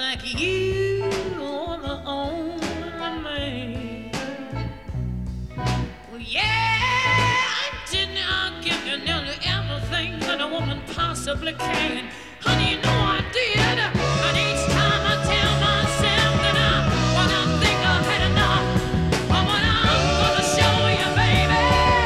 like you are the only man. Well, yeah, I'll give you nearly everything that a woman possibly can. Honey, you know